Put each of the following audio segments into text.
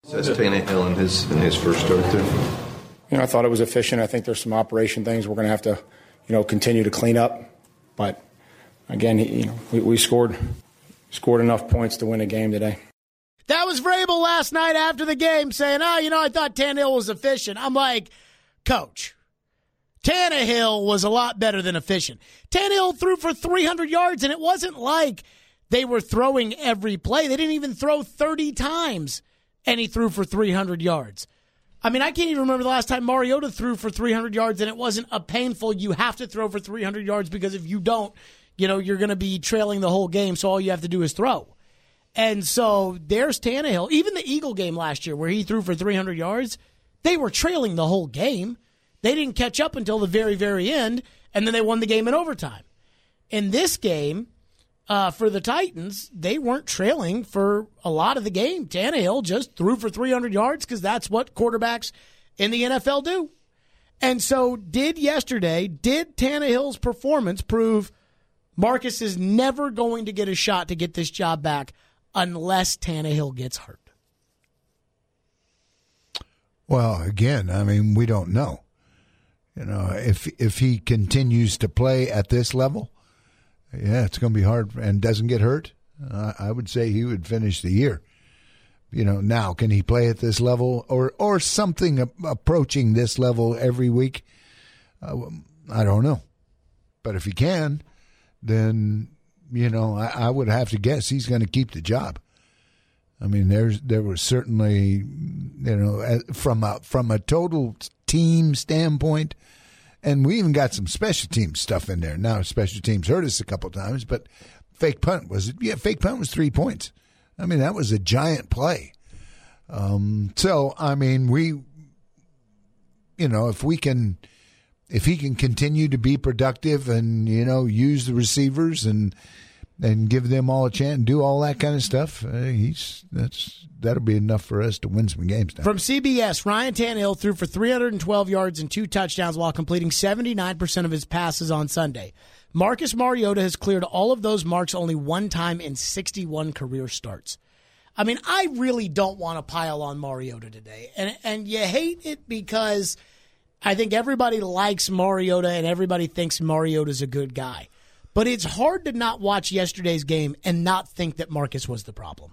That's Tannehill in his first start there. I thought it was efficient. I think there's some operation things we're going to have to, continue to clean up. But again, we scored enough points to win a game today. That was Vrabel last night after the game saying, I thought Tannehill was efficient. I'm like, Coach, Tannehill was a lot better than efficient. Tannehill threw for 300 yards, and it wasn't like they were throwing every play. They didn't even throw 30 times, and he threw for 300 yards. I mean, I can't even remember the last time Mariota threw for 300 yards, and it wasn't a painful, you have to throw for 300 yards because if you don't, you're going to be trailing the whole game, so all you have to do is throw. And so there's Tannehill. Even the Eagle game last year where he threw for 300 yards, they were trailing the whole game. They didn't catch up until the very, very end, and then they won the game in overtime. In this game, for the Titans, they weren't trailing for a lot of the game. Tannehill just threw for 300 yards because that's what quarterbacks in the NFL do. And so did Tannehill's performance prove Marcus is never going to get a shot to get this job back unless Tannehill gets hurt? Well, again, we don't know. If he continues to play at this level, yeah, it's going to be hard and doesn't get hurt. I would say he would finish the year. Now, can he play at this level or something approaching this level every week? I don't know. But if he can, then, I would have to guess he's going to keep the job. There was certainly, from a total team standpoint, and we even got some special teams stuff in there. Now, special teams hurt us a couple times, but fake punt was 3 points. That was a giant play. If he can continue to be productive and, use the receivers and give them all a chance and do all that kind of stuff, that'll be enough for us to win some games now. From CBS, Ryan Tannehill threw for 312 yards and 2 touchdowns while completing 79% of his passes on Sunday. Marcus Mariota has cleared all of those marks only one time in 61 career starts. I really don't want to pile on Mariota today. And you hate it because I think everybody likes Mariota and everybody thinks Mariota's a good guy. But it's hard to not watch yesterday's game and not think that Marcus was the problem.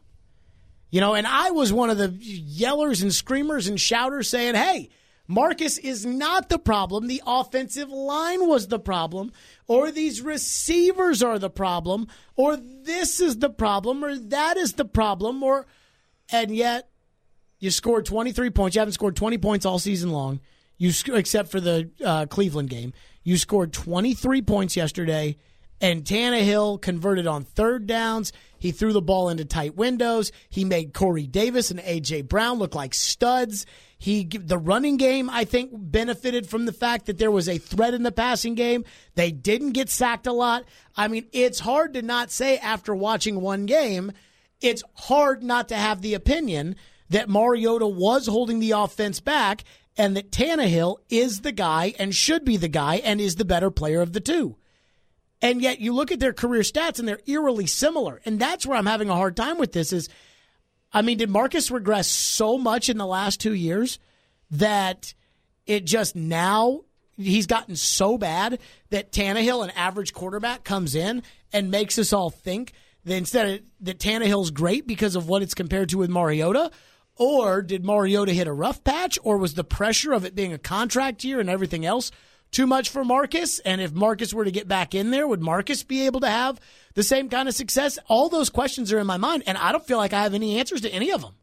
And I was one of the yellers and screamers and shouters saying, hey, Marcus is not the problem. The offensive line was the problem, or these receivers are the problem, or this is the problem, or that is the problem, and yet you scored 23 points. You haven't scored 20 points all season long, except for the Cleveland game. You scored 23 points yesterday, and Tannehill converted on third downs. He threw the ball into tight windows. He made Corey Davis and A.J. Brown look like studs. The running game, I think, benefited from the fact that there was a threat in the passing game. They didn't get sacked a lot. It's hard to not say after watching one game, it's hard not to have the opinion that Mariota was holding the offense back and that Tannehill is the guy and should be the guy and is the better player of the two. And yet you look at their career stats and they're eerily similar. And that's where I'm having a hard time with this is, did Marcus regress so much in the last 2 years that it just now he's gotten so bad that Tannehill, an average quarterback, comes in and makes us all think that that Tannehill's great because of what it's compared to with Mariota? Or did Mariota hit a rough patch? Or was the pressure of it being a contract year and everything else too much for Marcus? And if Marcus were to get back in there, would Marcus be able to have the same kind of success? All those questions are in my mind, and I don't feel like I have any answers to any of them.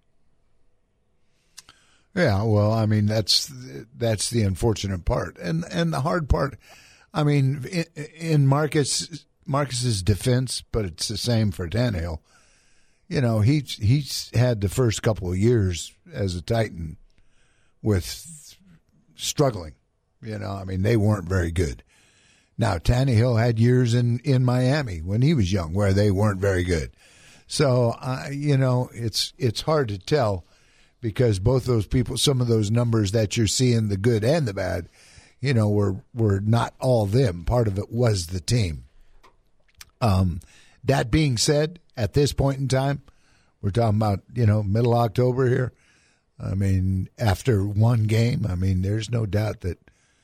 Yeah, well, that's the unfortunate part. And the hard part, in Marcus's defense, but it's the same for Tannehill. He's had the first couple of years as a Titan with struggling. They weren't very good. Now, Tannehill had years in Miami when he was young where they weren't very good. So, it's hard to tell because both those people, some of those numbers that you're seeing, the good and the bad, were not all them. Part of it was the team. That being said, at this point in time, we're talking about, middle October here. I mean, after one game, I mean, there's no doubt that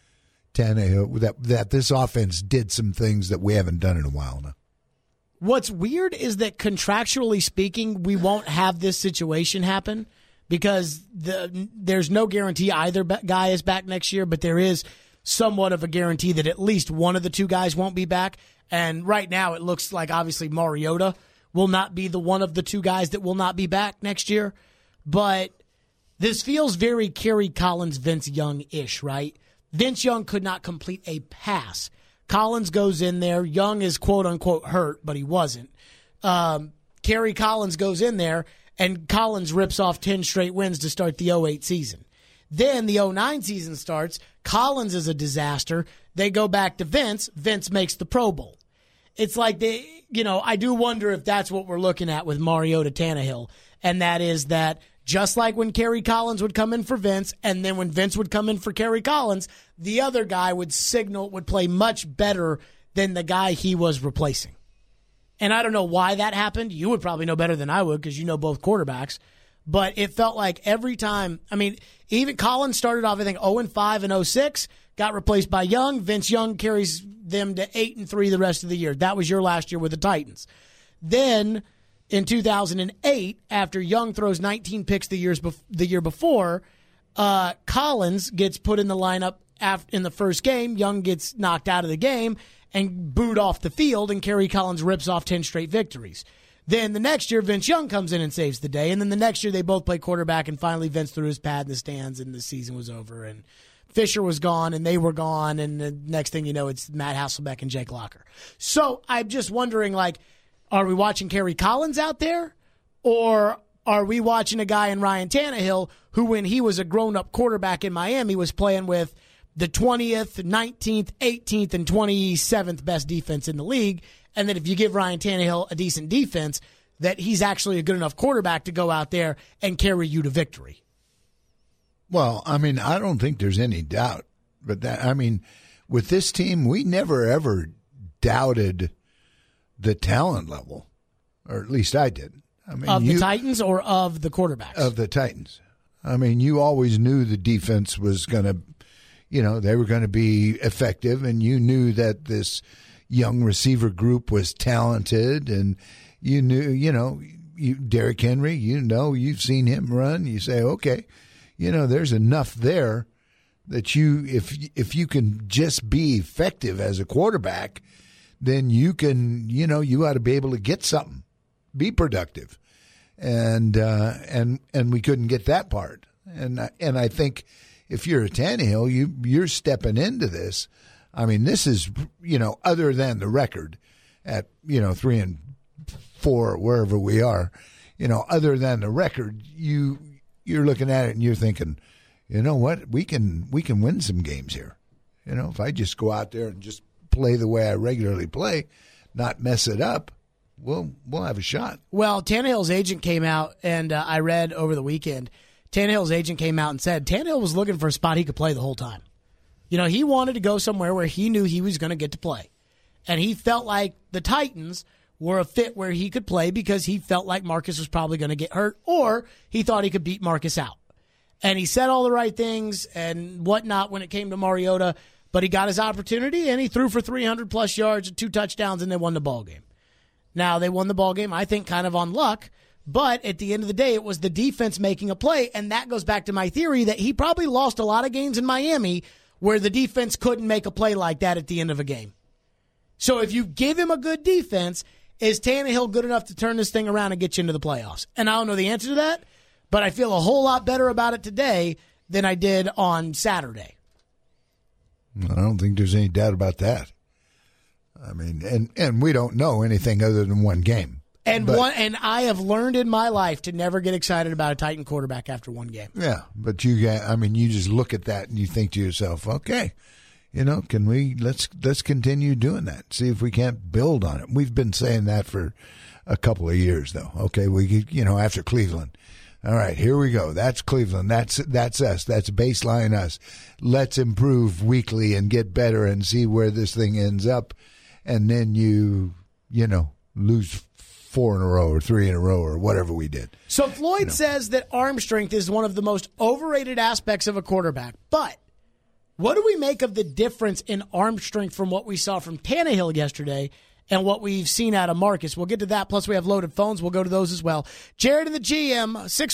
Tannehill, that this offense did some things that we haven't done in a while now. What's weird is that contractually speaking, we won't have this situation happen because there's no guarantee either guy is back next year, but there is somewhat of a guarantee that at least one of the two guys won't be back. And right now it looks like obviously Mariota will not be the one of the two guys that will not be back next year. But this feels very Kerry Collins, Vince Young-ish, right? Vince Young could not complete a pass. Collins goes in there. Young is quote-unquote hurt, but he wasn't. Kerry Collins goes in there, and Collins rips off 10 straight wins to start the 2008 season. Then the 2009 season starts. Collins is a disaster. They go back to Vince. Vince makes the Pro Bowl. It's like I do wonder if that's what we're looking at with Mariota Tannehill, and that is that just like when Kerry Collins would come in for Vince, and then when Vince would come in for Kerry Collins, the other guy would play much better than the guy he was replacing. And I don't know why that happened. You would probably know better than I would because you know both quarterbacks. But it felt like every time, even Collins started off, I think, 0-5 and 06, got replaced by Young. Vince Young carries them to 8-3 the rest of the year. That was your last year with the Titans. Then in 2008, after Young throws 19 picks the year before, Collins gets put in the lineup in the first game. Young gets knocked out of the game and booed off the field, and Kerry Collins rips off 10 straight victories. Then the next year, Vince Young comes in and saves the day, and then the next year they both play quarterback, and finally Vince threw his pad in the stands, and the season was over, and Fisher was gone, and they were gone, and the next thing you know, it's Matt Hasselbeck and Jake Locker. So I'm just wondering, are we watching Kerry Collins out there, or are we watching a guy in Ryan Tannehill who, when he was a grown-up quarterback in Miami, was playing with the 20th, 19th, 18th, and 27th best defense in the league, and that if you give Ryan Tannehill a decent defense, that he's actually a good enough quarterback to go out there and carry you to victory? Well, I don't think there's any doubt. But with this team, we never, ever doubted the talent level, or at least I did. Of the Titans or of the quarterbacks? Of the Titans. You always knew the defense was going to, they were going to be effective, and you knew that this young receiver group was talented, and you knew, Derrick Henry, you've seen him run. You say, okay, there's enough there that if you can just be effective as a quarterback, then you can, you ought to be able to get something, be productive, and we couldn't get that part, and I think if you're a Tannehill, you're stepping into this. This is, other than the record at 3-4 wherever we are, other than the record, you're looking at it and you're thinking, you know what, we can win some games here. If I just go out there and just play the way I regularly play, not mess it up, we'll have a shot. Well, Tannehill's agent came out, and I read over the weekend, Tannehill's agent came out and said Tannehill was looking for a spot he could play the whole time. He wanted to go somewhere where he knew he was going to get to play. And he felt like the Titans were a fit where he could play because he felt like Marcus was probably going to get hurt, or he thought he could beat Marcus out. And he said all the right things and whatnot when it came to Mariota, but he got his opportunity, and he threw for 300-plus yards and 2 touchdowns, and they won the ballgame. Now, they won the ballgame, I think, kind of on luck, but at the end of the day, it was the defense making a play, and that goes back to my theory that he probably lost a lot of games in Miami where the defense couldn't make a play like that at the end of a game. So if you give him a good defense, is Tannehill good enough to turn this thing around and get you into the playoffs? And I don't know the answer to that, but I feel a whole lot better about it today than I did on Saturday. I don't think there's any doubt about that. And we don't know anything other than one game. And I have learned in my life to never get excited about a Titan quarterback after one game. Yeah, but you just look at that and you think to yourself, okay, can we let's continue doing that. See if we can't build on it. We've been saying that for a couple of years, though. Okay, we after Cleveland. All right, here we go. That's Cleveland. That's us. That's baseline us. Let's improve weekly and get better and see where this thing ends up. And then you lose 4 in a row or 3 in a row or whatever we did. So Floyd says that arm strength is one of the most overrated aspects of a quarterback. But what do we make of the difference in arm strength from what we saw from Tannehill yesterday and what we've seen out of Marcus? We'll get to that. Plus, we have loaded phones. We'll go to those as well. Jared and the GM,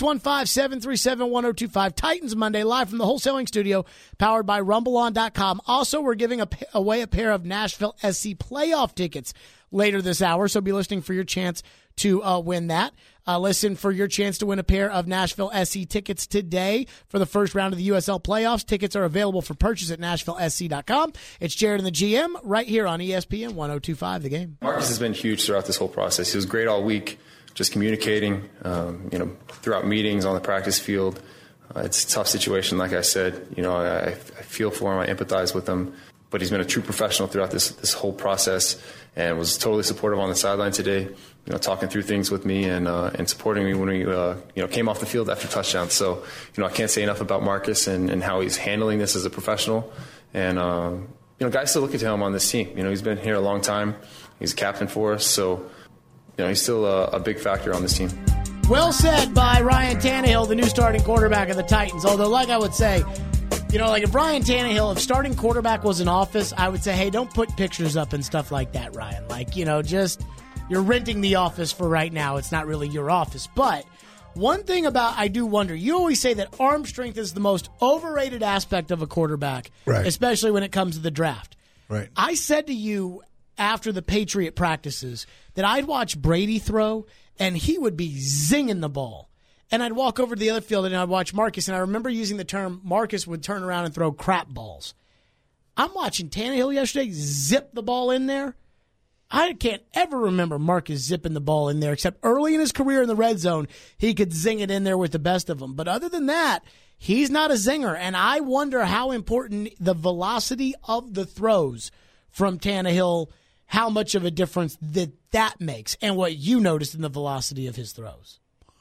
615-737-1025. Titans Monday, live from the wholesaling studio, powered by RumbleOn.com. Also, we're giving away a pair of Nashville SC playoff tickets later this hour, so be listening for your chance to win that. Listen for your chance to win a pair of Nashville SC tickets today for the first round of the USL playoffs. Tickets are available for purchase at NashvilleSC.com. It's Jared and the GM right here on ESPN 102.5 The Game. Marcus has been huge throughout this whole process. He was great all week, just communicating, throughout meetings on the practice field. It's a tough situation, like I said. I feel for him. I empathize with him. But he's been a true professional throughout this whole process and was totally supportive on the sideline today, talking through things with me and supporting me when we came off the field after touchdowns. So, I can't say enough about Marcus and how he's handling this as a professional. And, guys still look at him on this team. He's been here a long time. He's a captain for us. So, he's still a big factor on this team. Well said by Ryan Tannehill, the new starting quarterback of the Titans. Although, like I would say, if Ryan Tannehill, if starting quarterback was in office, I would say, hey, don't put pictures up and stuff like that, Ryan. You're renting the office for right now. It's not really your office. But one thing I do wonder, you always say that arm strength is the most overrated aspect of a quarterback, right, especially when it comes to the draft. Right. I said to you after the Patriot practices that I'd watch Brady throw, and he would be zinging the ball. And I'd walk over to the other field and I'd watch Marcus, and I remember using the term Marcus would turn around and throw crap balls. I'm watching Tannehill yesterday zip the ball in there. I can't ever remember Marcus zipping the ball in there, except early in his career in the red zone, he could zing it in there with the best of them. But other than that, he's not a zinger, and I wonder how important the velocity of the throws from Tannehill, how much of a difference that makes, and what you noticed in the velocity of his throws.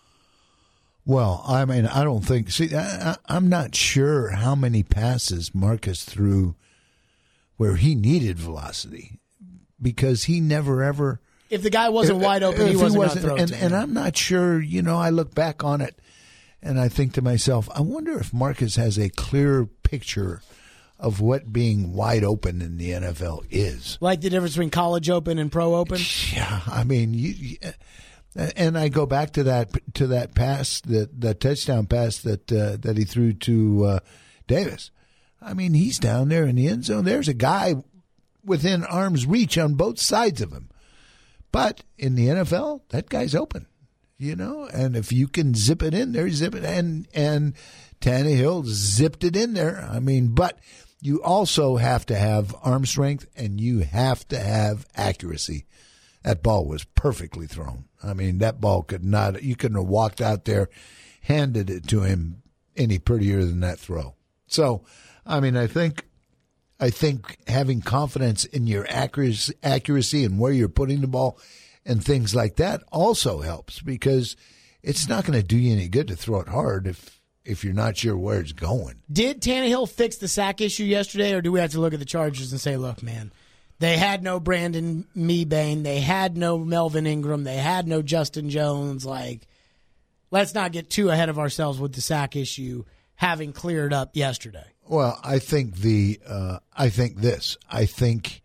Well, I mean, I don't think. See, I'm not sure how many passes Marcus threw where he needed velocity, because he never ever. If the guy wasn't wide open, he wasn't going to throw it to him. And I'm not sure. I look back on it, and I think to myself, I wonder if Marcus has a clear picture of what being wide open in the NFL is. Like the difference between college open and pro open. Yeah, I mean, and I go back to that pass, that touchdown pass that he threw to Davis. I mean, he's down there in the end zone. There's a guy within arm's reach on both sides of him. But in the NFL, that guy's open, and if you can zip it in there, zip it. And Tannehill zipped it in there. I mean, but you also have to have arm strength, and you have to have accuracy. That ball was perfectly thrown. I mean, that ball you couldn't have walked out there, handed it to him any prettier than that throw. So, I mean, I think having confidence in your accuracy and where you're putting the ball and things like that also helps, because it's not going to do you any good to throw it hard if you're not sure where it's going. Did Tannehill fix the sack issue yesterday, or do we have to look at the Chargers and say, look, man, they had no Brandon Mebane, they had no Melvin Ingram, they had no Justin Jones. Let's not get too ahead of ourselves with the sack issue having cleared up yesterday. Well, I think I think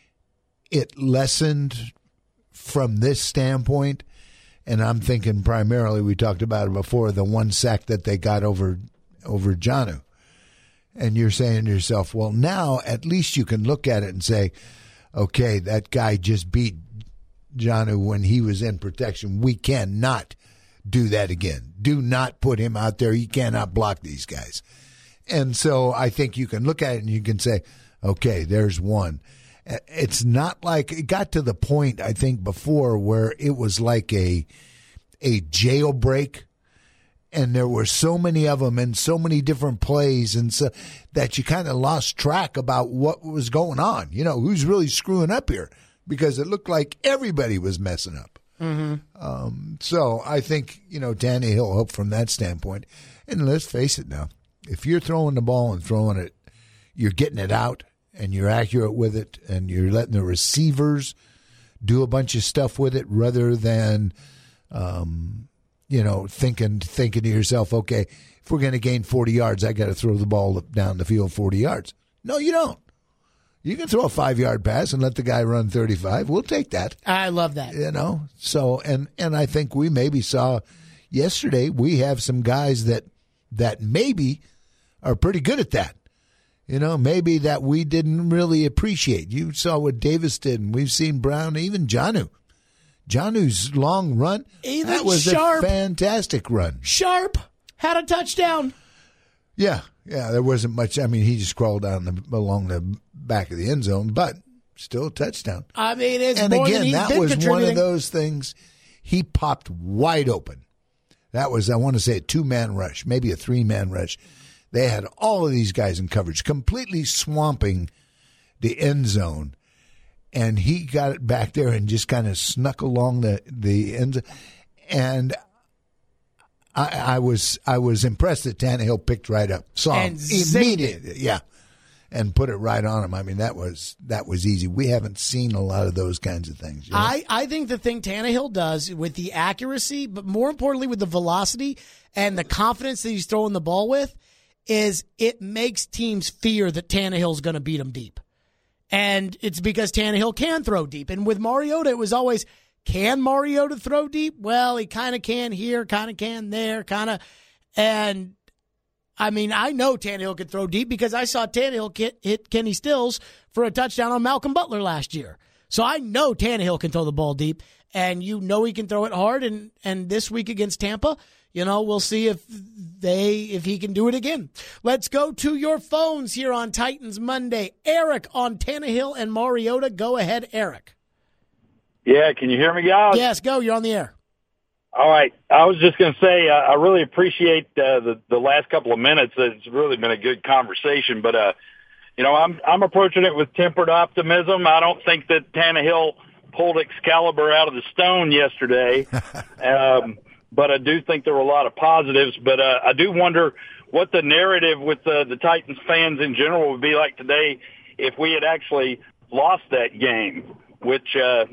it lessened from this standpoint, and I'm thinking primarily, we talked about it before, the one sack that they got over Jonnu. And you're saying to yourself, well, now at least you can look at it and say, okay, that guy just beat Jonnu when he was in protection. We cannot do that again. Do not put him out there. He cannot block these guys. And so I think you can look at it and you can say, okay, there's one. It's not like it got to the point, I think, before where it was like a jailbreak, and there were so many of them and so many different plays, and so that you kind of lost track about what was going on. Who's really screwing up here, because it looked like everybody was messing up. Mm-hmm. So I think, Tannehill helped from that standpoint. And let's face it now, if you're throwing the ball and throwing it, you're getting it out and you're accurate with it, and you're letting the receivers do a bunch of stuff with it rather than, thinking to yourself, okay, if we're going to gain 40 yards, I got to throw the ball down the field 40 yards. No, you don't. You can throw a 5-yard pass and let the guy run 35. We'll take that. I love that. So, and I think we maybe saw yesterday, we have some guys that maybe are pretty good at that. Maybe that we didn't really appreciate. You saw what Davis did, and we've seen Brown, even Jonnu. Jonnu's long run, that was Sharp. A fantastic run. Sharp had a touchdown. Yeah, there wasn't much. I mean, he just crawled down along the back of the end zone, but still a touchdown. I mean, it's and more again, than he's that been was one of contributing. those things. He popped wide open. That was, I want to say, a 2-man rush, maybe a 3-man rush. They had all of these guys in coverage, completely swamping the end zone. And he got it back there and just kind of snuck along the end zone. And I was impressed that Tannehill picked right up. Saw him immediately. Yeah. And put it right on him. I mean, that was easy. We haven't seen a lot of those kinds of things. I think the thing Tannehill does with the accuracy, but more importantly with the velocity and the confidence that he's throwing the ball with, is it makes teams fear that Tannehill's going to beat them deep. And it's because Tannehill can throw deep. And with Mariota, it was always, can Mariota throw deep? Well, he kind of can here, kind of can there, kind of. And, I mean, I know Tannehill could throw deep because I saw Tannehill hit Kenny Stills for a touchdown on Malcolm Butler last year. So I know Tannehill can throw the ball deep, and he can throw it hard. And this week against Tampa, we'll see if he can do it again. Let's go to your phones here on Titans Monday. Eric on Tannehill and Mariota. Go ahead, Eric. Yeah, can you hear me, guys? Yes, go. You're on the air. All right. I was just going to say I really appreciate the last couple of minutes. It's really been a good conversation. But, I'm approaching it with tempered optimism. I don't think that Tannehill pulled Excalibur out of the stone yesterday. But I do think there were a lot of positives. But I do wonder what the narrative with the Titans fans in general would be like today if we had actually lost that game, which,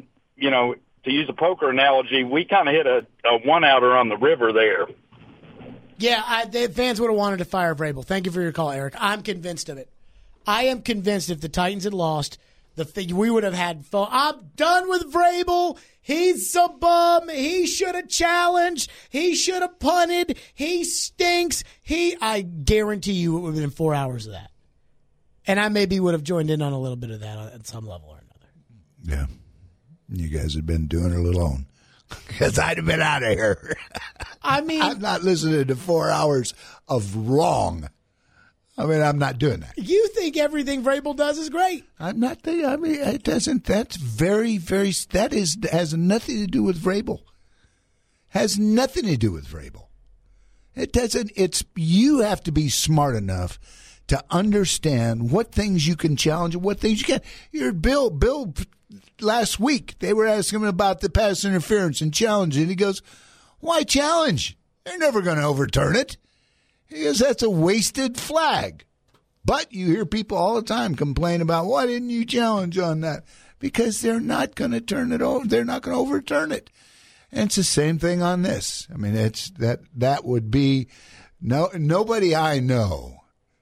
to use a poker analogy, we kind of hit a one-outer on the river there. Yeah, the fans would have wanted to fire Vrabel. Thank you for your call, Eric. I'm convinced of it. I am convinced if the Titans had lost, we would have had fun. I'm done with Vrabel. He's a bum. He should have challenged. He should have punted. He stinks. I guarantee you it would have been 4 hours of that. And I maybe would have joined in on a little bit of that at some level or another. Yeah. You guys had been doing it alone because I'd have been out of here. I mean, I'm not listening to 4 hours of wrong. I mean, I'm not doing that. You think everything Vrabel does is great. I'm not thinking. I mean, it doesn't. That's very, very. Has nothing to do with Vrabel. Has nothing to do with Vrabel. It doesn't. You have to be smart enough to understand what things you can challenge and what things you can't. Your Bill. Last week, they were asking him about the pass interference and challenge, and he goes, "Why challenge? They're never going to overturn it." He goes, "That's a wasted flag." But you hear people all the time complain about, "Why didn't you challenge on that?" Because they're not going to turn it over. They're not going to overturn it. And it's the same thing on this. I mean, it's that would be nobody I know.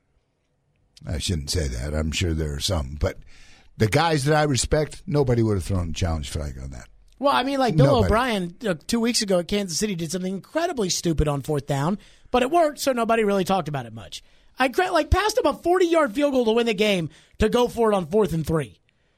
I shouldn't say that. I'm sure there are some, but the guys that I respect, nobody would have thrown a challenge flag on that. Well, I mean, like Bill O'Brien 2 weeks ago at Kansas City did something incredibly stupid on 4th down, but it worked, so nobody really talked about it much. I passed him a 40-yard field goal to win the game to go for it on 4th and 3.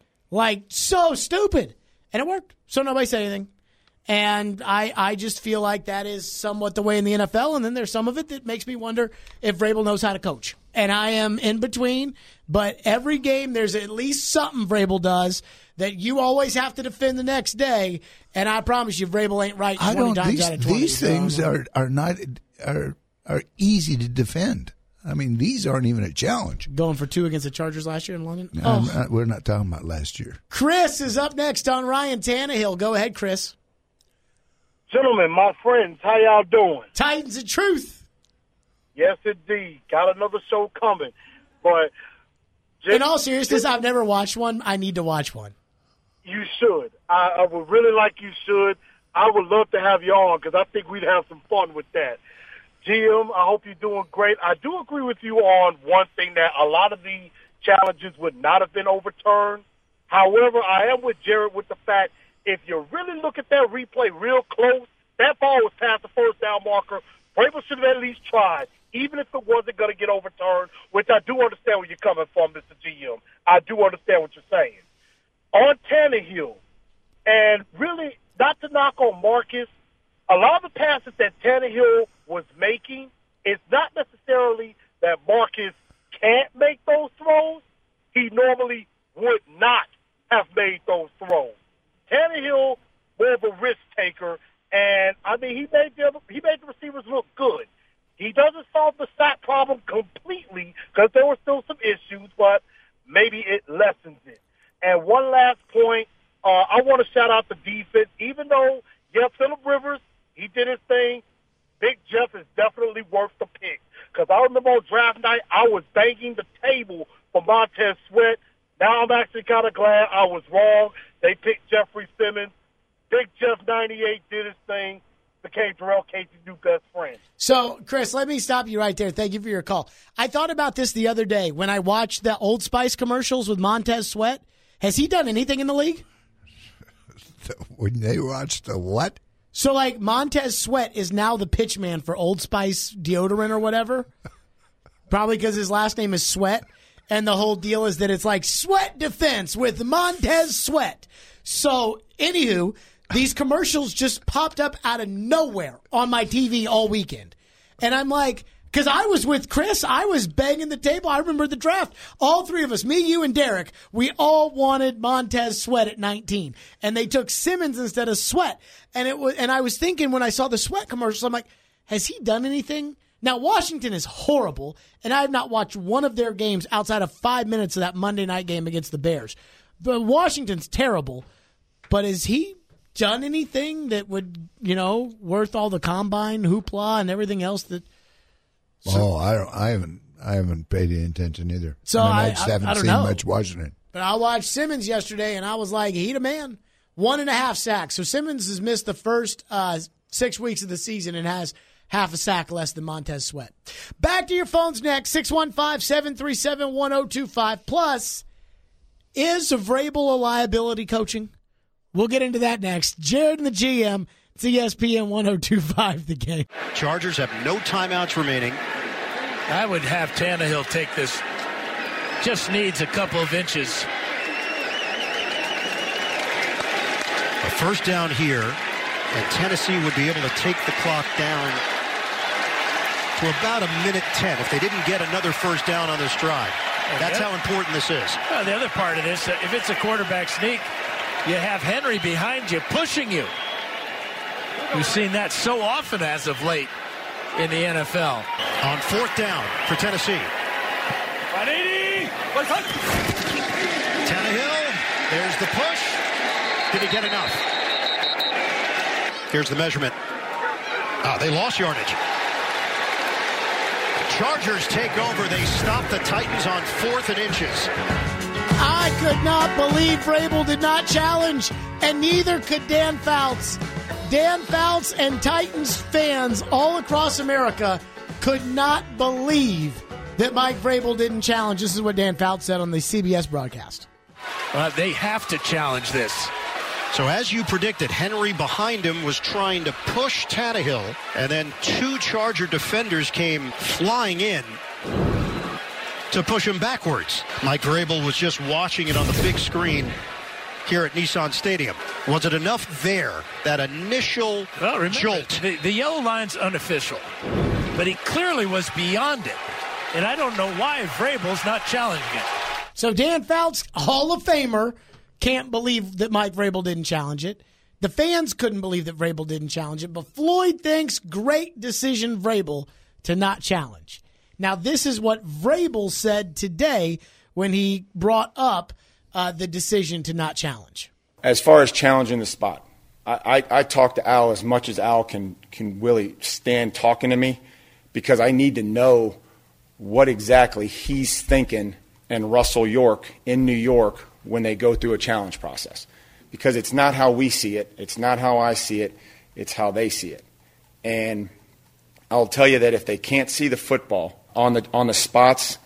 So stupid. And it worked, so nobody said anything. And I just feel like that is somewhat the way in the NFL, and then there's some of it that makes me wonder if Vrabel knows how to coach. And I am in between, but every game there's at least something Vrabel does that you always have to defend the next day, and I promise you Vrabel ain't right 20 times out of 20. These things are easy to defend. I mean, these aren't even a challenge. Going for 2 against the Chargers last year in London? We're not talking about last year. Chris is up next on Ryan Tannehill. Go ahead, Chris. Gentlemen, my friends, how y'all doing? Titans of Truth. Yes, indeed. Got another show coming. But in all seriousness, I've never watched one. I need to watch one. you should. I would really like you should. I would love to have you on because I think we'd have some fun with that. Jim, I hope you're doing great. I do agree with you on one thing, that a lot of the challenges would not have been overturned. However, I am with Jared with the fact, if you really look at that replay real close, that ball was past the first down marker. Vrabel should have at least tried, even if it wasn't going to get overturned, which I do understand where you're coming from, Mr. GM. I do understand what you're saying. On Tannehill, and really not to knock on Marcus, a lot of the passes that Tannehill was making, it's not necessarily that Marcus can't make those throws. He normally would not have made those throws. Tannehill, more of a risk taker, and I mean he made the receivers look good. He doesn't solve the sack problem completely because there were still some issues, but maybe it lessens it. And one last point, I want to shout out the defense. Even though, Phillip Rivers, he did his thing, Big Jeff is definitely worth the pick. Because I remember on draft night, I was banging the table for Montez Sweat. Now I'm actually kind of glad I was wrong. They picked Jeffrey Simmons. Big Jeff 98 did his thing, became Terrell Casey's new best friend. So, Chris, let me stop you right there. Thank you for your call. I thought about this the other day when I watched the Old Spice commercials with Montez Sweat. Has he done anything in the league? When they watched the what? So, like, Montez Sweat is now the pitch man for Old Spice deodorant or whatever. Probably because his last name is Sweat. And the whole deal is that it's like Sweat Defense with Montez Sweat. So, anywho, these commercials just popped up out of nowhere on my TV all weekend. And I'm like, because I was with Chris, I was banging the table. I remember the draft. All three of us, me, you, and Derek, we all wanted Montez Sweat at 19. And they took Simmons instead of Sweat. And I was thinking when I saw the Sweat commercials, I'm like, has he done anything? Now, Washington is horrible, and I have not watched one of their games outside of 5 minutes of that Monday night game against the Bears. But Washington's terrible. But has he done anything that would, worth all the combine hoopla and everything else that? I haven't paid any attention either. So I just haven't seen much Washington. But I watched Simmons yesterday, and I was like, he's a man. 1.5 sacks. So Simmons has missed the first 6 weeks of the season and has half a sack less than Montez Sweat. Back to your phones next. 615-737-1025. Plus, is Vrabel a liability coaching? We'll get into that next. Jared and the GM. It's ESPN 1025, The Game. Chargers have no timeouts remaining. I would have Tannehill take this. Just needs a couple of inches. A first down here, and Tennessee would be able to take the clock down to about 1:10 if they didn't get another first down on this drive. That's how important this is. Well, the other part of this, if it's a quarterback sneak, you have Henry behind you pushing you. We've seen that so often as of late in the NFL. On fourth down for Tennessee. Tannehill, there's the push. Did he get enough? Here's the measurement. They lost yardage. Chargers take over. They stop the Titans on 4th and inches. I could not believe Vrabel did not challenge, and neither could Dan Fouts. Dan Fouts and Titans fans all across America could not believe that Mike Vrabel didn't challenge. This is what Dan Fouts said on the CBS broadcast. They have to challenge this. So as you predicted, Henry behind him was trying to push Tannehill, and then 2 Charger defenders came flying in to push him backwards. Mike Vrabel was just watching it on the big screen here at Nissan Stadium. Was it enough there, that initial jolt? The yellow line's unofficial, but he clearly was beyond it. And I don't know why Vrabel's not challenging it. So Dan Fouts, Hall of Famer, can't believe that Mike Vrabel didn't challenge it. The fans couldn't believe that Vrabel didn't challenge it. But Floyd thinks great decision, Vrabel, to not challenge. Now, this is what Vrabel said today when he brought up the decision to not challenge. As far as challenging the spot, I talk to Al as much as Al can really stand talking to me, because I need to know what exactly he's thinking and Russell York in New York when they go through a challenge process. because it's not how we see it. It's not how I see it. It's how they see it. And I'll tell you that if they can't see the football on the spots,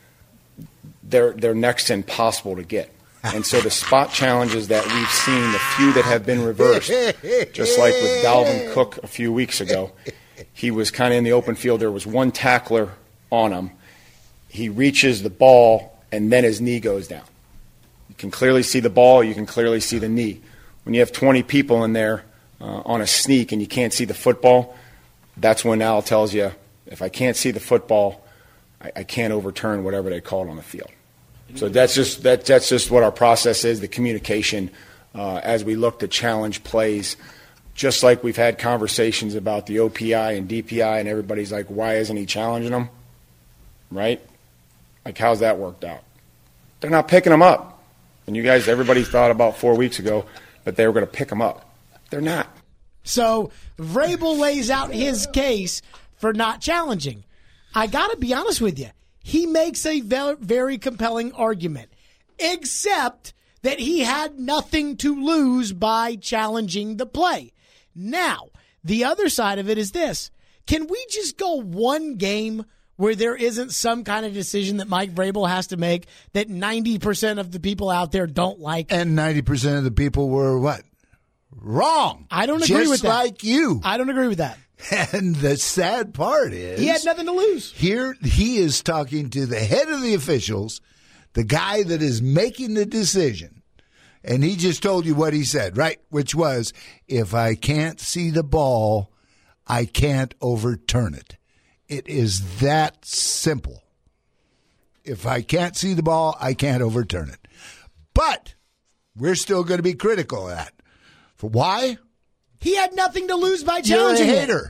they're next to impossible to get. And so the spot challenges that we've seen, the few that have been reversed, just like with Dalvin Cook a few weeks ago, he was kind of in the open field. There was one tackler on him. He reaches the ball, and then his knee goes down. You can clearly see the ball. You can clearly see the knee. When you have 20 people in there on a sneak and you can't see the football, that's when Al tells you, if I can't see the football, I can't overturn whatever they called on the field. So that's just what our process is, the communication as we look to challenge plays. Just like we've had conversations about the OPI and DPI, and everybody's like, why isn't he challenging them? Right? Like, how's that worked out? They're not picking them up. And you guys, everybody thought about 4 weeks ago that they were going to pick them up. They're not. So Vrabel lays out his case for not challenging. I got to be honest with you. He makes a very compelling argument, except that he had nothing to lose by challenging the play. Now, the other side of it is this. Can we just go one game where there isn't some kind of decision that Mike Vrabel has to make that 90% of the people out there don't like? And 90% of the people were what? Wrong. I don't agree with that. Just like you. I don't agree with that. And the sad part is, he had nothing to lose. Here he is talking to the head of the officials, the guy that is making the decision. And he just told you what he said, right? Which was, if I can't see the ball, I can't overturn it. It is that simple. If I can't see the ball, I can't overturn it. But we're still going to be critical of that. For why? He had nothing to lose by challenging. You're a hater.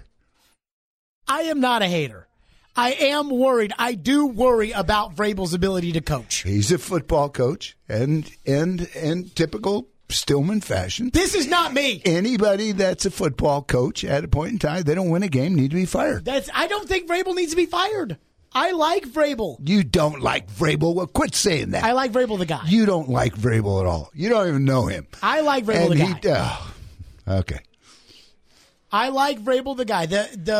I am not a hater. I am worried. I do worry about Vrabel's ability to coach. He's a football coach, and in typical Stillman fashion. This is not me. Anybody that's a football coach at a point in time, they don't win a game, need to be fired. I don't think Vrabel needs to be fired. I like Vrabel. You don't like Vrabel? Well, quit saying that. I like Vrabel the guy. You don't like Vrabel at all. You don't even know him. I like Vrabel the guy. Okay. I like Vrabel the guy.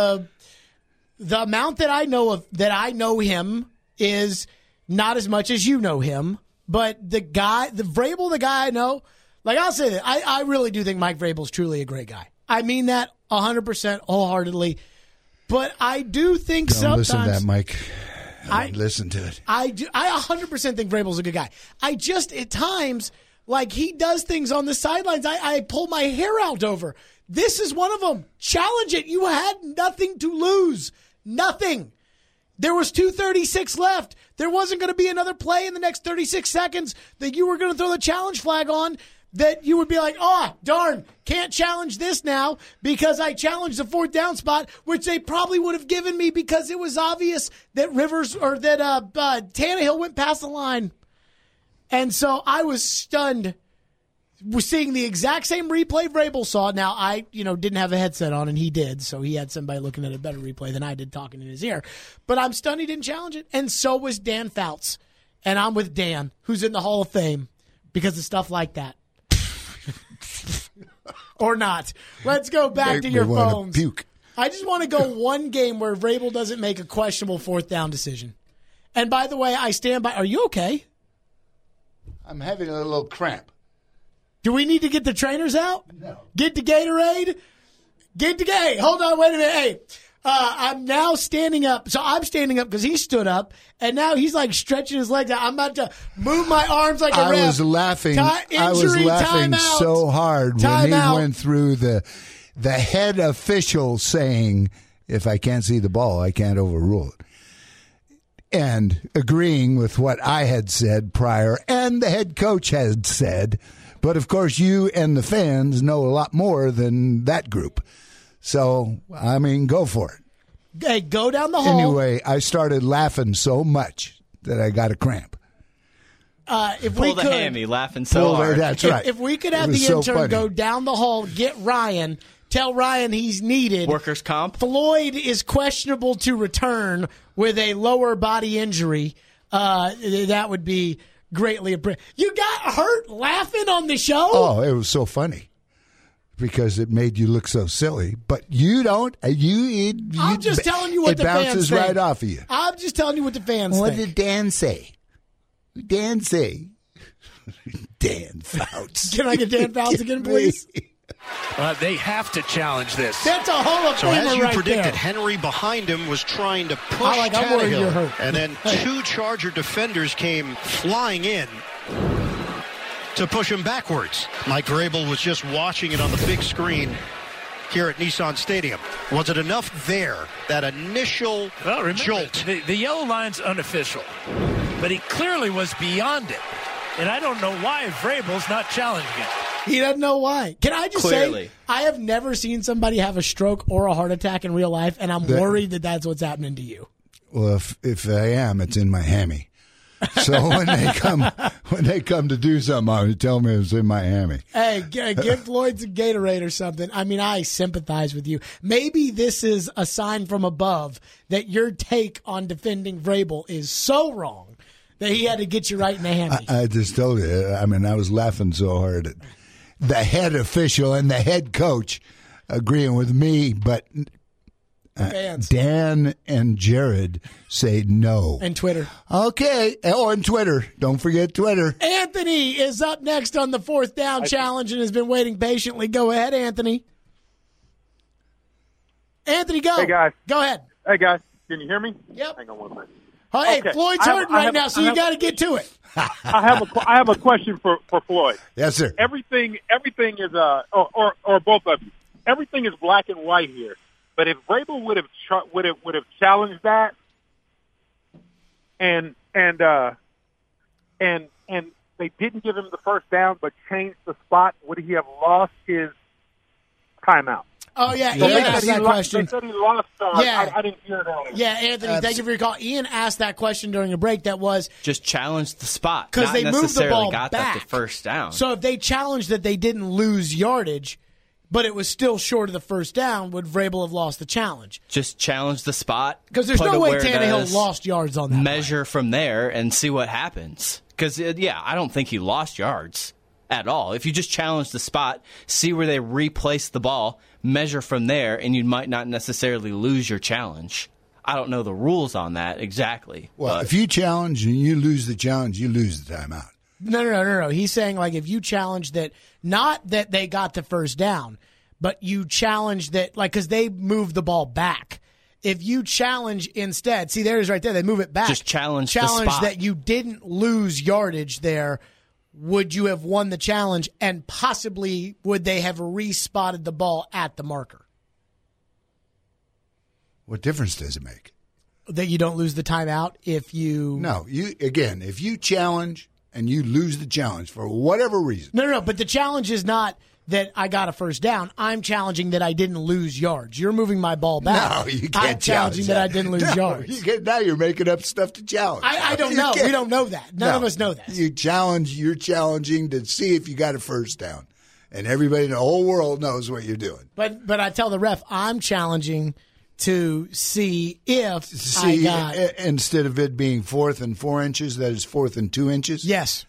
The amount that I know him is not as much as you know him, but the Vrabel the guy I know, like I'll say that I really do think Mike Vrabel's truly a great guy. I mean that 100% wholeheartedly, but I do think sometimes. Listen to that, Mike. Listen to it. I 100% think Vrabel's a good guy. I just at times, like, he does things on the sidelines I pull my hair out over. This is one of them. Challenge it. You had nothing to lose. Nothing. There was 2:36 left. There wasn't going to be another play in the next 36 seconds that you were going to throw the challenge flag on that you would be like, oh, darn, can't challenge this now because I challenged the 4th down spot, which they probably would have given me because it was obvious that Tannehill went past the line. And so I was stunned. We're seeing the exact same replay Vrabel saw. Now, I didn't have a headset on, and he did, so he had somebody looking at a better replay than I did talking in his ear. But I'm stunned he didn't challenge it, and so was Dan Fouts. And I'm with Dan, who's in the Hall of Fame because of stuff like that. Or not. Let's go back to your phones. Puke. I just want to go one game where Vrabel doesn't make a questionable 4th down decision. And by the way, I stand by. Are you okay? I'm having a little cramp. Do we need to get the trainers out? No. Get the Gatorade? Hey, hold on, wait a minute. Hey, I'm now standing up. So I'm standing up because he stood up, and now he's like stretching his legs out. I'm about to move my arms like a ref. I was laughing. So hard when he went through the head official saying, if I can't see the ball, I can't overrule it. And agreeing with what I had said prior and the head coach had said. But, of course, you and the fans know a lot more than that group. So, I mean, go for it. Hey, go down the hall. Anyway, I started laughing so much that I got a cramp. Pull the hammy, laughing so hard. That's right. If we could have the intern go down the hall, get Ryan, tell Ryan he's needed. Workers' comp. Floyd is questionable to return with a lower body injury. That would be Greatly appreciate. You got hurt laughing on the show? Oh, it was so funny because it made you look so silly. But you don't. I'm just telling you what the fans think. It bounces right off of you. I'm just telling you what the fans think. What did Dan say? Dan Fouts. Can I get Dan Fouts again, please? They have to challenge this. That's a Hall of Famer right there. So as you predicted, Henry behind him was trying to push Tannehill. And then two Charger defenders came flying in to push him backwards. Mike Vrabel was just watching it on the big screen here at Nissan Stadium. Was it enough there, that initial jolt? The yellow line's unofficial, but he clearly was beyond it. And I don't know why Vrabel's not challenging it. He doesn't know why. Can I just say, I have never seen somebody have a stroke or a heart attack in real life, and I'm worried that that's what's happening to you. Well, if I am, it's in my hammy. So when they come to do something, I would tell me it's in my hammy. Hey, give Floyd some Gatorade or something. I mean, I sympathize with you. Maybe this is a sign from above that your take on defending Vrabel is so wrong that he had to get you right in the hammy. I just told you. I mean, I was laughing so hard at the head official and the head coach agreeing with me, but Dan and Jared say no. And Twitter. Okay. Oh, and Twitter. Don't forget Twitter. Anthony is up next on the fourth down challenge and has been waiting patiently. Go ahead, Anthony. Anthony, go. Hey, guys. Go ahead. Hey, guys. Can you hear me? Yep. Hang on one minute. Hey, okay. Floyd's hurting right now, so you got to get to it. I have a question for Floyd. Yes, sir. Everything is or both of you. Everything is black and white here. But if Vrabel would have challenged that, and they didn't give him the first down, but changed the spot, would he have lost his timeout? Oh, yeah, Ian asked that question. They said he lost. I didn't hear it earlier. Yeah, Anthony, thank you for your call. Ian asked that question during a break that was... Just challenge the spot. Because they moved the ball got back. That to first down. So if they challenged that they didn't lose yardage, but it was still short of the first down, would Vrabel have lost the challenge? Just challenge the spot. Because there's no way Tannehill lost yards on that. Measure from there and see what happens. Because, I don't think he lost yards at all. If you just challenge the spot, see where they replace the ball, measure from there, and you might not necessarily lose your challenge. I don't know the rules on that exactly. Well, if you challenge and you lose the challenge, you lose the timeout. No. He's saying, like, if you challenge that, not that they got the first down, but you challenge that, like, because they moved the ball back. If you challenge instead, see, there it is right there. They move it back. Just challenge the spot. That you didn't lose yardage there. Would you have won the challenge, and possibly would they have respotted the ball at the marker? What difference does it make? That you don't lose the timeout if you... No, if you challenge and you lose the challenge for whatever reason. No, but the challenge is not that I got a first down. I'm challenging that I didn't lose yards. You're moving my ball back. No, you can't I'm challenging that I didn't lose yards. Now you're making up stuff to challenge. I don't know. We don't know that. None of us know that. You're challenging to see if you got a first down. And everybody in the whole world knows what you're doing. But I tell the ref, I'm challenging to see if I got... Instead of it being 4th and 4 inches, that is 4th and 2 inches? Yes.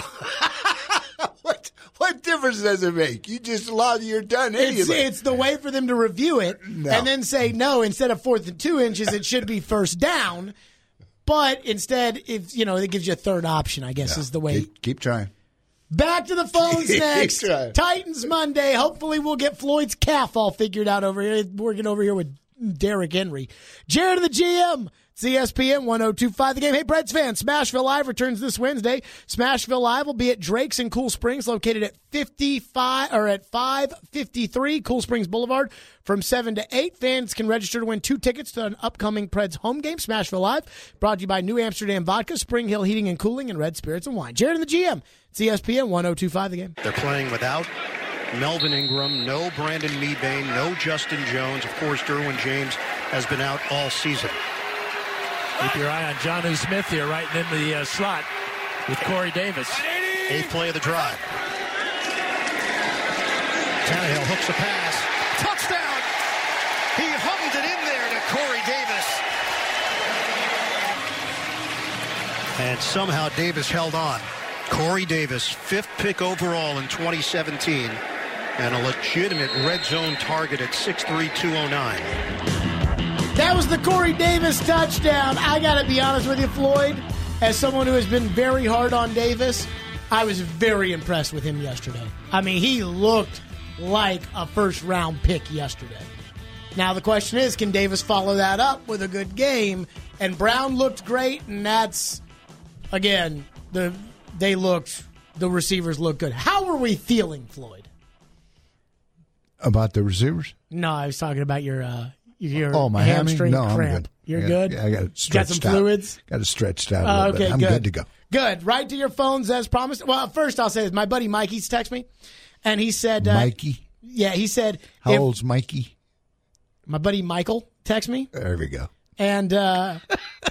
What difference does it make? You just you're done anyway. It's the way for them to review it and then say, no, instead of 4th and 2 inches, it should be first down. But instead, if it gives you a third option, I guess is the way. Keep trying. Back to the phones next. Titans Monday. Hopefully we'll get Floyd's calf all figured out over here. Working over here with Derrick Henry. Jared the GM. ESPN 102.5 The Game. Hey, Preds fans, Smashville Live returns this Wednesday. Smashville Live will be at Drake's in Cool Springs, located at 553 Cool Springs Boulevard from 7 to 8. Fans can register to win 2 tickets to an upcoming Preds home game. Smashville Live, brought to you by New Amsterdam Vodka, Spring Hill Heating and Cooling, and Red Spirits and Wine. Jared and the GM. It's ESPN 102.5 The Game. They're playing without Melvin Ingram, no Brandon Meadvane, no Justin Jones. Of course, Derwin James has been out all season. Keep your eye on Jonnu Smith here, right in the slot with Corey Davis. 8th play of the drive. Tannehill hooks a pass. Touchdown! He hummed it in there to Corey Davis. And somehow Davis held on. Corey Davis, 5th pick overall in 2017, and a legitimate red zone target at 6'3", 209. That was the Corey Davis touchdown. I got to be honest with you, Floyd, as someone who has been very hard on Davis, I was very impressed with him yesterday. I mean, he looked like a first-round pick yesterday. Now, the question is, can Davis follow that up with a good game? And Brown looked great, and that's, again, the receivers looked good. How are we feeling, Floyd? About the receivers? No, I was talking about your my hamstring no, cramp. I'm good. You're good? Yeah, I got it stretched Got some fluids? Got it stretched out a little okay, bit. I'm good to go. Good. Right to your phones as promised. Well, first I'll say this. My buddy Mikey's texted me, and he said... Mikey? Yeah, he said... How old's Mikey? My buddy Michael texted me. There we go. And my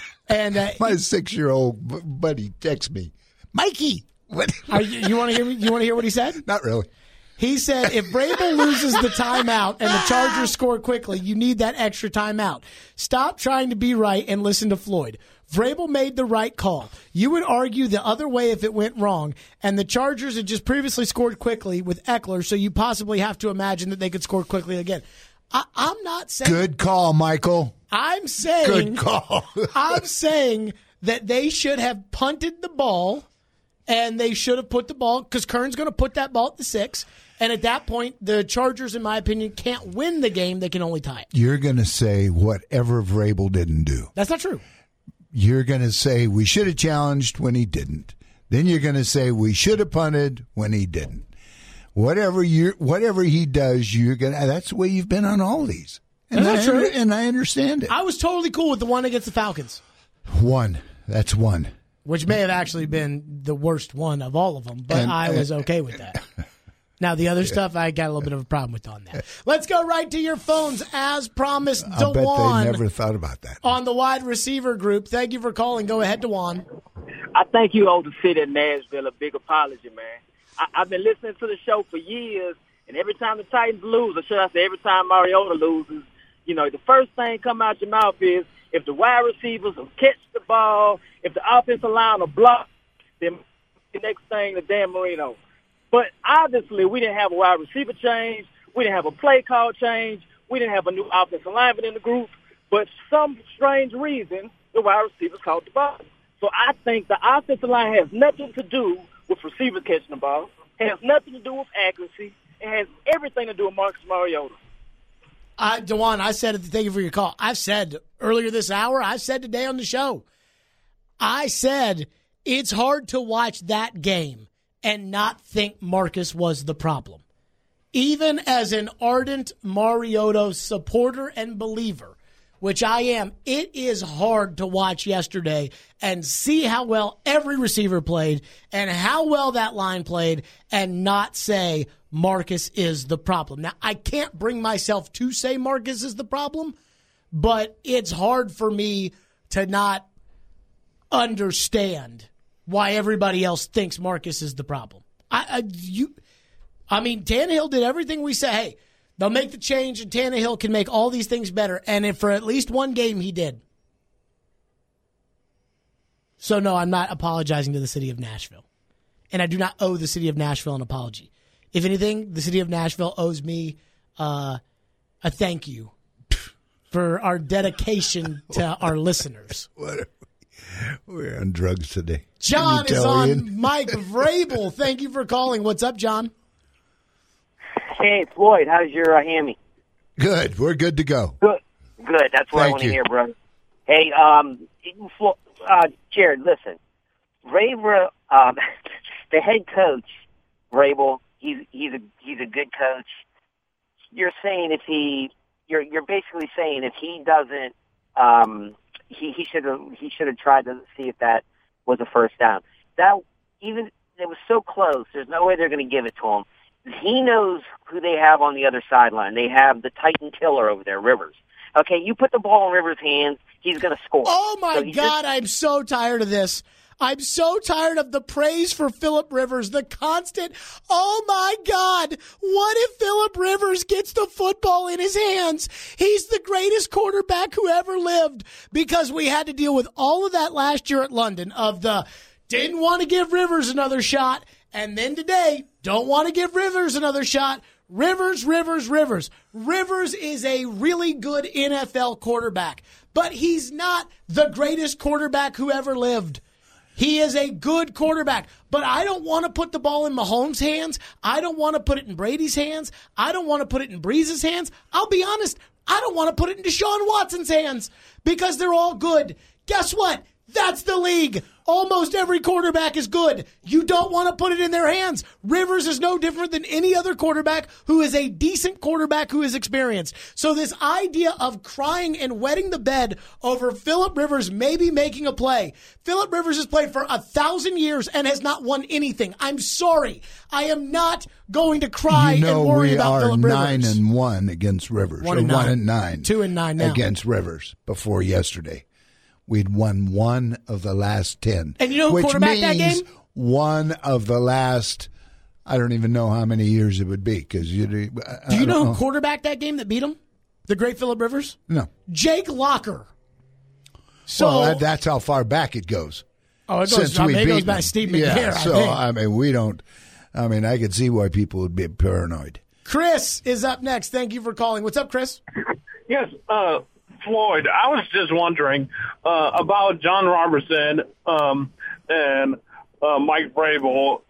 6-year-old buddy texts me, Mikey. What? You want to hear me? You want to hear what he said? Not really. He said, if Vrabel loses the timeout and the Chargers score quickly, you need that extra timeout. Stop trying to be right and listen to Floyd. Vrabel made the right call. You would argue the other way if it went wrong, and the Chargers had just previously scored quickly with Eckler, so you possibly have to imagine that they could score quickly again. I'm not saying... Good call, Michael. I'm saying... Good call. I'm saying that they should have punted the ball, and they should have put the ball, because Kern's going to put that ball at the 6, and at that point, the Chargers, in my opinion, can't win the game. They can only tie it. You're going to say whatever Vrabel didn't do. That's not true. You're going to say we should have challenged when he didn't. Then you're going to say we should have punted when he didn't. Whatever he does, you're going to. That's the way you've been on all these. And That's not true. And I understand it. I was totally cool with the one against the Falcons. That's one. Which may have actually been the worst one of all of them, but I was okay with that. Now, the other stuff, I got a little bit of a problem with on that. Let's go right to your phones. As promised, I bet they never thought about that. On the wide receiver group. Thank you for calling. Go ahead, DeJuan. I think you owe the city of Nashville a big apology, man. I've been listening to the show for years, and every time the Titans lose, or should I say every time Mariota loses, the first thing come out your mouth is, if the wide receivers will catch the ball, if the offensive line will block, then the next thing, the Dan Marino. But obviously, we didn't have a wide receiver change. We didn't have a play call change. We didn't have a new offensive lineman in the group. But some strange reason, the wide receivers caught the ball. So I think the offensive line has nothing to do with receivers catching the ball. It has nothing to do with accuracy. It has everything to do with Marcus Mariota. DeJuan, I said it. Thank you for your call. I've said earlier this hour, I said today on the show, I said it's hard to watch that game and not think Marcus was the problem. Even as an ardent Mariota supporter and believer, which I am, it is hard to watch yesterday and see how well every receiver played and how well that line played and not say Marcus is the problem. Now, I can't bring myself to say Marcus is the problem, but it's hard for me to not understand why everybody else thinks Marcus is the problem. Tannehill did everything we said. Hey, they'll make the change, and Tannehill can make all these things better. And for at least one game, he did. So, no, I'm not apologizing to the city of Nashville. And I do not owe the city of Nashville an apology. If anything, the city of Nashville owes me a thank you for our dedication to our listeners. We're on drugs today. John is on Mike Vrabel. Thank you for calling. What's up, John? Hey, Floyd, how's your hammy? Good. We're good to go. Good. That's what I want to hear, brother. Hey, Jared, listen. Vrabel, the head coach, Vrabel, he's a good coach. You're saying you're basically saying if he doesn't, he should have tried to see if that was a first down. It was so close. There's no way they're going to give it to him. He knows who they have on the other sideline. They have the Titan killer over there, Rivers. Okay, you put the ball in Rivers' hands, he's going to score. Oh, my God, I'm so tired of this. I'm so tired of the praise for Phillip Rivers, the constant, oh my God, what if Phillip Rivers gets the football in his hands? He's the greatest quarterback who ever lived, because we had to deal with all of that last year at London of the didn't want to give Rivers another shot, and then today don't want to give Rivers another shot. Rivers. Rivers is a really good NFL quarterback, but he's not the greatest quarterback who ever lived. He is a good quarterback, but I don't want to put the ball in Mahomes' hands. I don't want to put it in Brady's hands. I don't want to put it in Breeze's hands. I'll be honest, I don't want to put it in Deshaun Watson's hands because they're all good. Guess what? That's the league. Almost every quarterback is good. You don't want to put it in their hands. Rivers is no different than any other quarterback who is a decent quarterback who is experienced. So this idea of crying and wetting the bed over Phillip Rivers maybe making a play. Phillip Rivers has played for 1,000 years and has not won anything. I'm sorry. I am not going to cry and worry about Phillip Rivers. We are 9-1 against Rivers. 1-9. 1-9. 2-9 now. Against Rivers before yesterday. We'd won one of the last 10. And you know who quarterbacked that game? One of the last, I don't even know how many years it would be. Do you know who quarterbacked that game that beat him? The great Phillip Rivers? No. Jake Locker. So well, that's how far back it goes. Oh, it goes back Steve McNair, yeah, so, I think. we don't, I could see why people would be paranoid. Chris is up next. Thank you for calling. What's up, Chris? Yes, Floyd, I was just wondering about John Robertson and Mike Vrabel.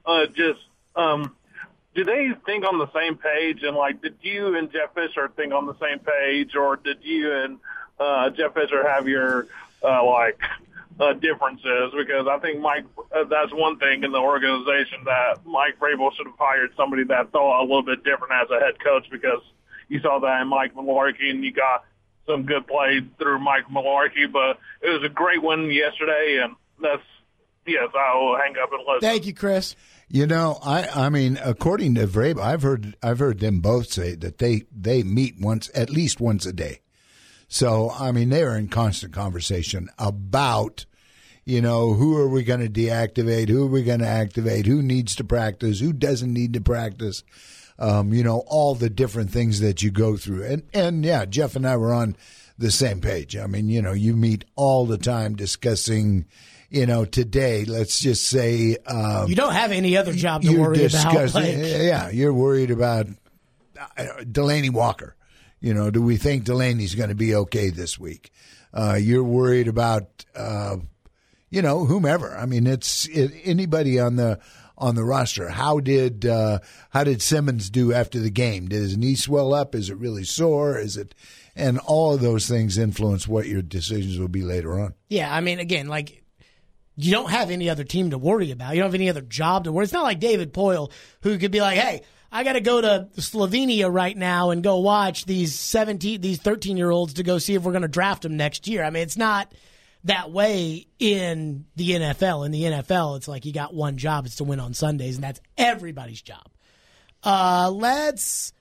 Do they think on the same page? And, did you and Jeff Fisher think on the same page? Or did you and Jeff Fisher have your, differences? Because I think that's one thing in the organization that Mike Vrabel should have hired somebody that thought a little bit different as a head coach, because you saw that in Mike Mularkey and you got some good play through Mike Mularkey, but it was a great win yesterday, and I will hang up and listen. Thank you, Chris. I mean, according to Vrabel, I've heard them both say that they meet at least once a day. So, I mean, they're in constant conversation about, who are we going to deactivate, who are we going to activate, who needs to practice, who doesn't need to practice. All the different things that you go through. And yeah, Jeff and I were on the same page. I mean, you meet all the time discussing, today, let's just say. You don't have any other job to worry about. Yeah, you're worried about Delanie Walker. Do we think Delaney's going to be okay this week? You're worried about, whomever. I mean, it's anybody on the roster. How did Simmons do after the game? Did his knee swell up? Is it really sore? And all of those things influence what your decisions will be later on. Yeah, I mean, again, you don't have any other team to worry about. You don't have any other job to worry. It's not like David Poyle, who could be like, hey, I got to go to Slovenia right now and go watch these 13-year-olds to go see if we're going to draft them next year. I mean, it's not that way in the NFL. In the NFL, it's like you got one job. It's to win on Sundays, and that's everybody's job. Let's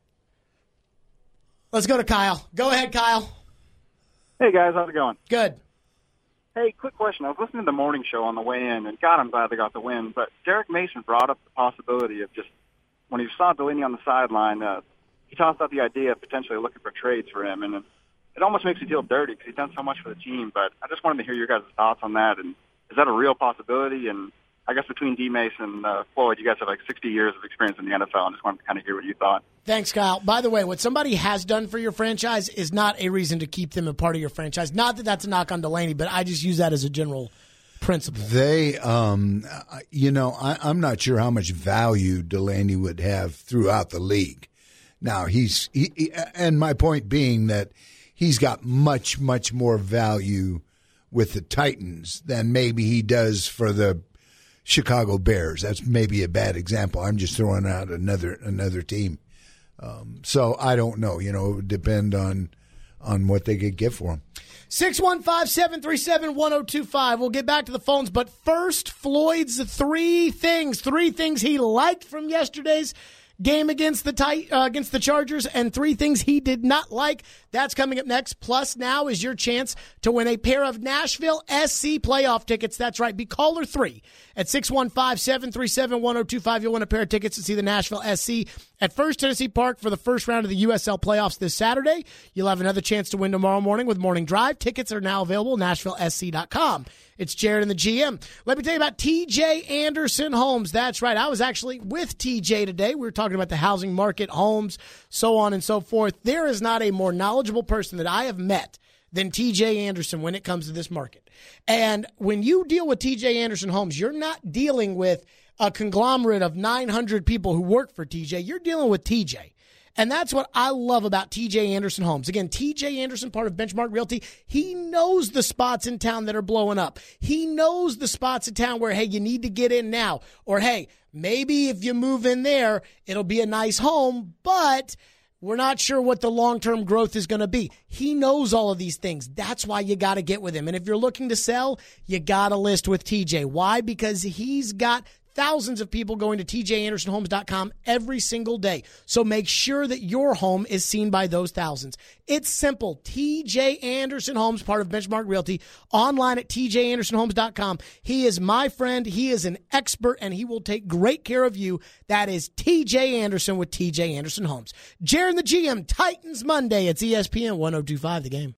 go to Kyle. Go ahead, Kyle. Hey, guys. How's it going? Good. Hey, quick question. I was listening to the morning show on the way in, and God, I'm glad they got the win. But Derek Mason brought up the possibility of just, when he saw Delaney on the sideline, he tossed out the idea of potentially looking for trades for him. And it almost makes me feel dirty because he's done so much for the team. But I just wanted to hear your guys' thoughts on that. And is that a real possibility? And I guess between D. Mason and Floyd, you guys have 60 years of experience in the NFL. I just wanted to kind of hear what you thought. Thanks, Kyle. By the way, what somebody has done for your franchise is not a reason to keep them a part of your franchise. Not that that's a knock on Delaney, but I just use that as a general principle. They, I'm not sure how much value Delaney would have throughout the league. Now, and my point being that he's got much, much more value with the Titans than maybe he does for the Chicago Bears. That's maybe a bad example. I'm just throwing out another team. So I don't know. It would depend on what they could get for him. 615-737-1025. We'll get back to the phones, but first, Floyd's three things he liked from yesterday's game against the Chargers and 3 things he did not like. That's coming up next. Plus, now is your chance to win a pair of Nashville SC playoff tickets. That's right. Be caller 3 at 615-737-1025. You'll win a pair of tickets to see the Nashville SC at First Tennessee Park for the first round of the USL playoffs this Saturday. You'll have another chance to win tomorrow morning with Morning Drive. Tickets are now available at NashvilleSC.com. It's Jared and the GM. Let me tell you about TJ Anderson Homes. That's right. I was actually with TJ today. We were talking about the housing market, homes, so on and so forth. There is not a more knowledgeable person that I have met than TJ Anderson when it comes to this market. And when you deal with TJ Anderson Homes, you're not dealing with a conglomerate of 900 people who work for TJ. You're dealing with TJ. And that's what I love about TJ Anderson Homes. Again, TJ Anderson, part of Benchmark Realty, he knows the spots in town that are blowing up. He knows the spots in town where, hey, you need to get in now. Or, hey, maybe if you move in there, it'll be a nice home, but we're not sure what the long-term growth is going to be. He knows all of these things. That's why you got to get with him. And if you're looking to sell, you got to list with TJ. Why? Because he's got thousands of people going to tjandersonhomes.com every single day. So make sure that your home is seen by those thousands. It's simple. TJ Anderson Homes, part of Benchmark Realty, online at tjandersonhomes.com. He is my friend. He is an expert, and he will take great care of you. That is TJ Anderson with TJ Anderson Homes. Jared and the GM, Titans Monday. It's ESPN 102.5 The Game.